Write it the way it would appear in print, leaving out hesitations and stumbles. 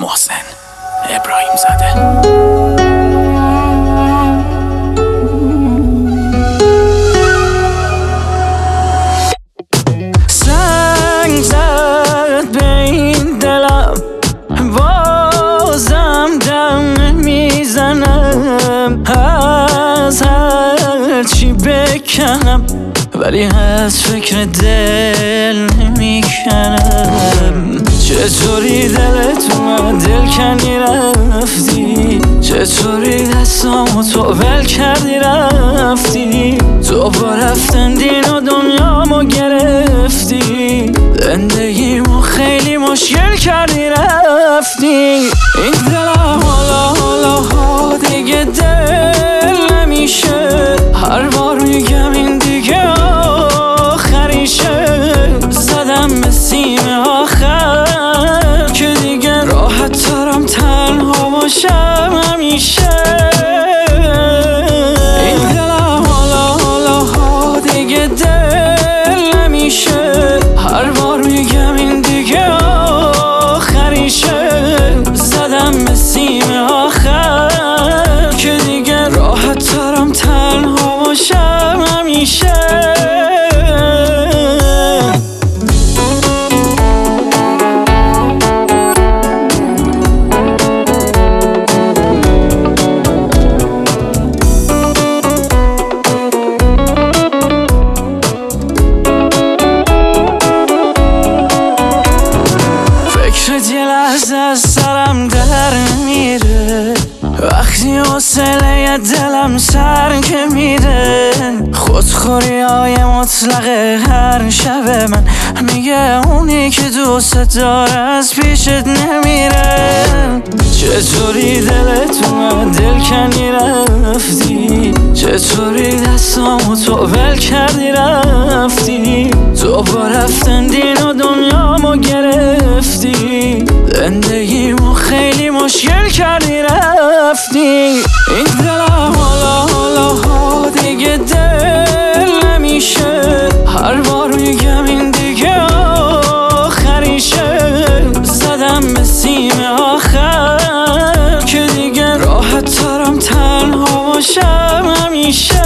محسن ابراهیم زاده. سنگ زد به این دلم، بازم دم میزنم. از هر چی بکنم ولی از فکر دل نمیکنم. چطوری دلت اومد دل کنی رفتی، چطوری دستامو تو ول کردی رفتی. تو با رفتن دین و دنیامو گرفتی، زندگیمو خیلی مشکل کردی رفتی. این دلم حالا دیگه دل نمیشه، هر بار میگم این دیگه آخریشه. زدم به سیم آخر که دیگه راحت ترم تنها باشم همیشه. این دلم حالا دیگه دل نمیشه، هر بار میگم این دیگه آخریشه. زدم به سیم آخر که دیگه راحت ترم تنها باشم همیشه. یه لحظه از سرم در میره، وقتی حوصله دلم سر که میره. خودخوری های مطلق هر شب من میگه اونی که دوست داره از پیشت نمیره. چطوری دلت اومد دل کنی رفتی، چطوری دستامو تو ول کردی رفتی. تو با رفتن دین و دنیامو گرفتی، زندگیمو خیلی مشکل کردی رفتی. این دلم حالا دیگه دل نمیشه، هر بار میگم این دیگه آخریشه. زدم به سیم آخر که دیگه راحت ترم تنها باشم همیشه.